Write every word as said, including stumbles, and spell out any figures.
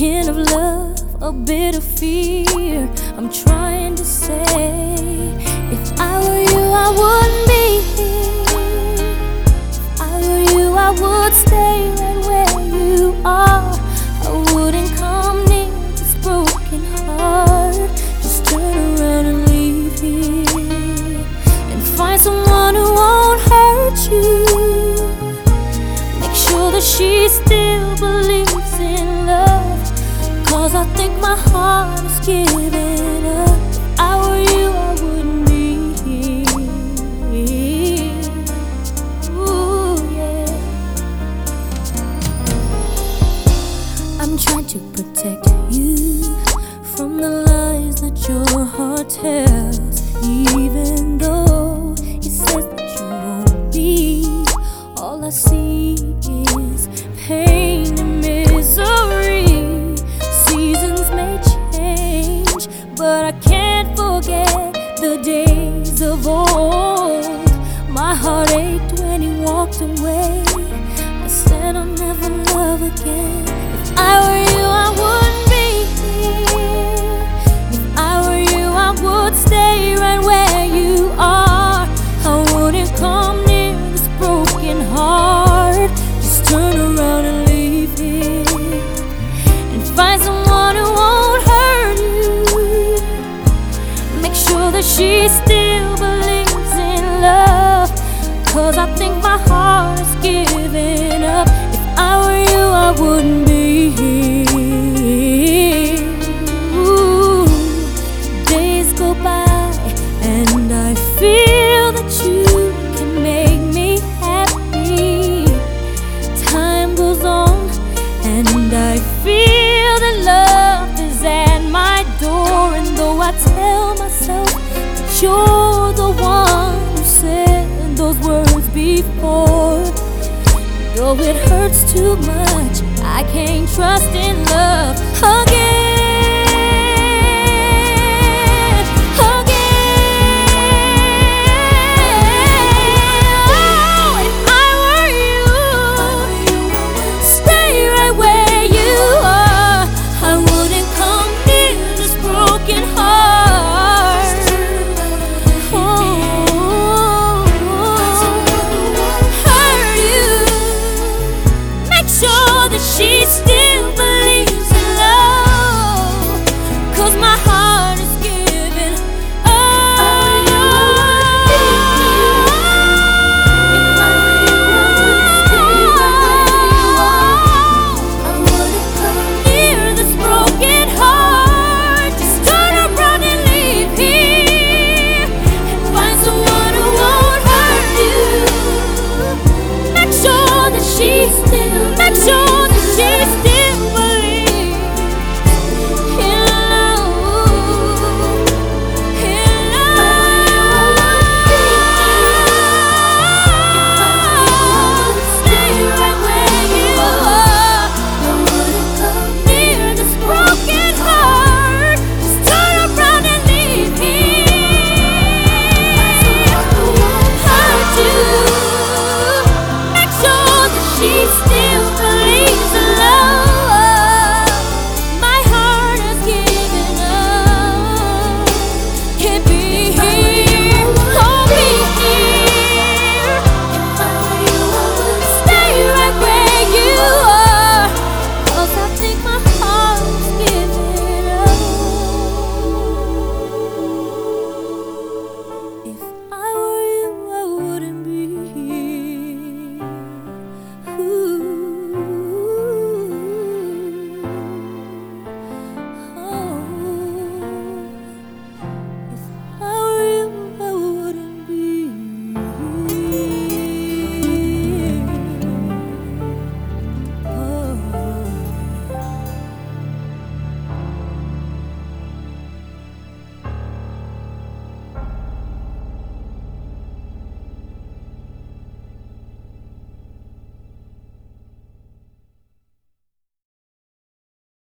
hint of love, a bit of fear. I'm trying to say, if I were you, I wouldn't be here. If I were you, I would stay right where you are. I wouldn't come near this broken heart. Just turn around and leave here and find someone who won't hurt you. Make sure that she still believes in love, 'cause I think my heart is giving up. If I were you, I wouldn't be here. Ooh, yeah. I'm trying to protect you from the lies that your heart tells. Even though it says that you won't be, all I see is pain and misery. Seasons may change, but I can't forget the days of old. My heart ached when he walked away. I said I'll never love again. If I were you, I wouldn't be here. If I were you, I would stay right where you are. I wouldn't come near this broken heart. Just turn around and leave here and find someone who won't hurt you. Make sure that she still believes in love, 'cause I think my heart is giving up. If I were you, I wouldn't be here. Ooh, days go by and I feel that you can make me happy. Time goes on and I feel that love is at my door. And though I tell myself that you're the one who said those words before, though it hurts too much, I can't trust in love again. She still believes in love, 'cause my heart is giving up. I wouldn't come near this broken heart. Just turn around and leave here and find someone who won't hurt you. Make sure that she still, make sure that she's still